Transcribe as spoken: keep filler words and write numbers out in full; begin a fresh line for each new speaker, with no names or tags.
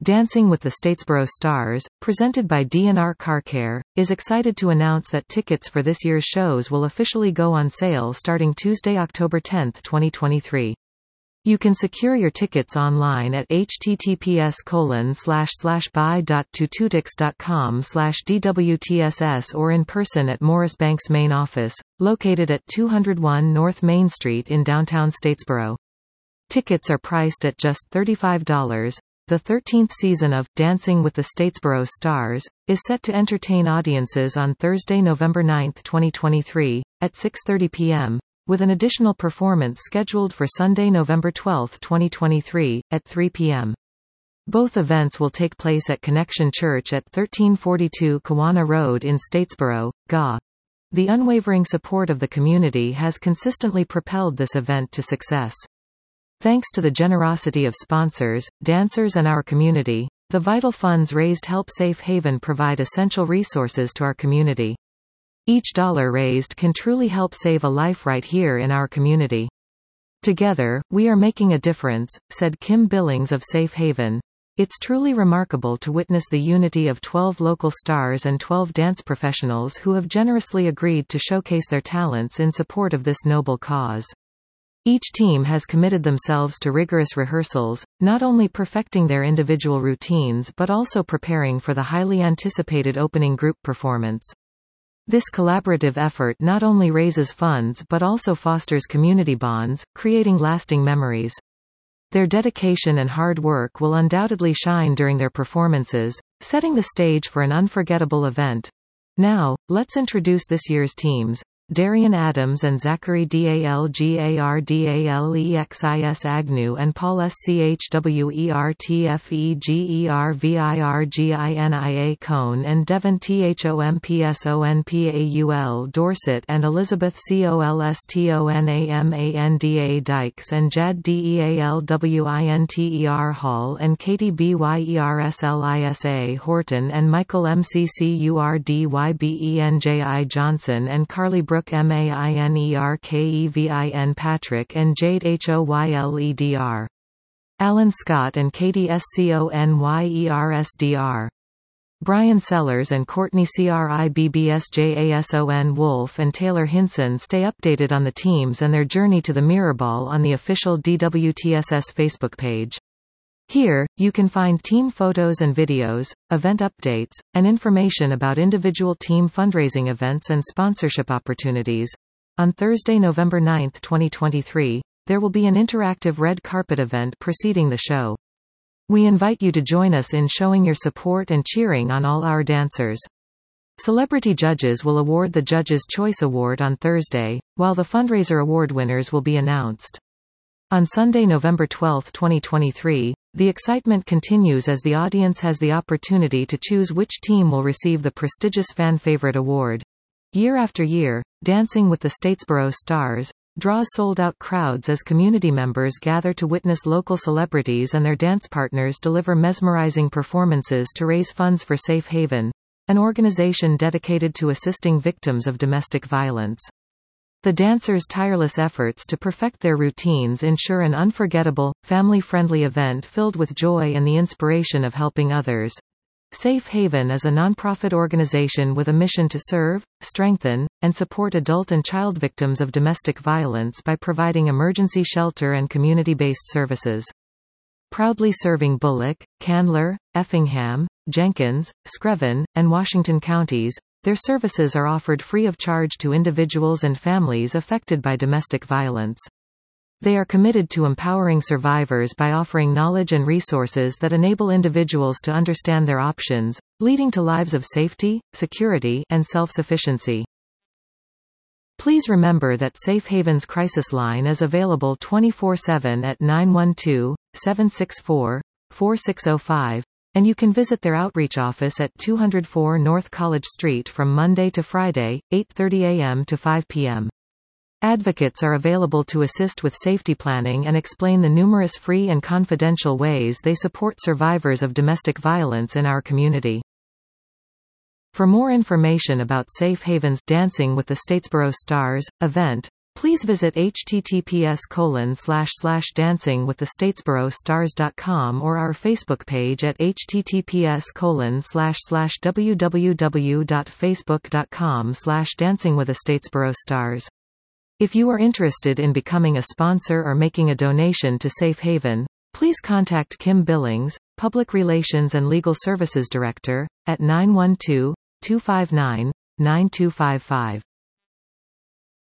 Dancing with the Statesboro Stars, presented by D and R Car Care, is excited to announce that tickets for this year's shows will officially go on sale starting Tuesday, October tenth, twenty twenty-three. You can secure your tickets online at https colon slash slash buy dot tututix dot com slash dwtss or in person at Morris Bank's main office, located at two oh one North Main Street in downtown Statesboro. Tickets are priced at just thirty-five dollars. The thirteenth season of Dancing with the Statesboro Stars is set to entertain audiences on Thursday, November ninth, twenty twenty-three, at six thirty p m, with an additional performance scheduled for Sunday, November twelfth, twenty twenty-three, at three p m Both events will take place at Connection Church at thirteen forty-two Kawana Road in Statesboro, G A. The unwavering support of the community has consistently propelled this event to success. Thanks to the generosity of sponsors, dancers and our community, the vital funds raised help Safe Haven provide essential resources to our community. Each dollar raised can truly help save a life right here in our community. Together, we are making a difference, said Kim Billings of Safe Haven. It's truly remarkable to witness the unity of twelve local stars and twelve dance professionals who have generously agreed to showcase their talents in support of this noble cause. Each team has committed themselves to rigorous rehearsals, not only perfecting their individual routines but also preparing for the highly anticipated opening group performance. This collaborative effort not only raises funds but also fosters community bonds, creating lasting memories. Their dedication and hard work will undoubtedly shine during their performances, setting the stage for an unforgettable event. Now, let's introduce this year's teams. Darian Adams and Zachary Dalgardalexis Agnew and Paul Schwertfervirginia Cohn and Devon Thompsonpaul Dorset and Elizabeth Colstonamanda Dykes and Jad Dealwinter Hall and Katie Byrslisa Horton and Michael Mccurdybenji Johnson and Carly Brooke Mainerkevin Patrick and Jade Hoyledr. Alan Scott and Katie Sconyers. Brian Sellers and Courtney Cribbsjason Wolf and Taylor Hinson stay updated on the teams and their journey to the Mirror Ball on the official D W T S S Facebook page. Here, you can find team photos and videos, event updates, and information about individual team fundraising events and sponsorship opportunities. On Thursday, November ninth, twenty twenty-three, there will be an interactive red carpet event preceding the show. We invite you to join us in showing your support and cheering on all our dancers. Celebrity judges will award the Judges' Choice Award on Thursday, while the fundraiser award winners will be announced. On Sunday, November twelfth, twenty twenty-three, the excitement continues as the audience has the opportunity to choose which team will receive the prestigious Fan Favorite Award. Year after year, Dancing with the Statesboro Stars draws sold-out crowds as community members gather to witness local celebrities and their dance partners deliver mesmerizing performances to raise funds for Safe Haven, an organization dedicated to assisting victims of domestic violence. The dancers' tireless efforts to perfect their routines ensure an unforgettable, family-friendly event filled with joy and the inspiration of helping others. Safe Haven is a nonprofit organization with a mission to serve, strengthen, and support adult and child victims of domestic violence by providing emergency shelter and community-based services. Proudly serving Bullock, Candler, Effingham, Jenkins, Screven, and Washington counties, their services are offered free of charge to individuals and families affected by domestic violence. They are committed to empowering survivors by offering knowledge and resources that enable individuals to understand their options, leading to lives of safety, security, and self-sufficiency. Please remember that Safe Haven's crisis line is available twenty-four seven at nine one two, seven six four, four six zero five. And you can visit their outreach office at two oh four North College Street from Monday to Friday, eight thirty a m to five p m Advocates are available to assist with safety planning and explain the numerous free and confidential ways they support survivors of domestic violence in our community. For more information about Safe Haven's Dancing with the Statesboro Stars event, Please visit https colon slash slash dancing with the statesboro stars dot com or our Facebook page at https colon slash slash www.facebook.com slash dancing with the statesboro stars. If you are interested in becoming a sponsor or making a donation to Safe Haven, please contact Kim Billings, Public Relations and Legal Services Director, at nine one two, two five nine, nine two five five.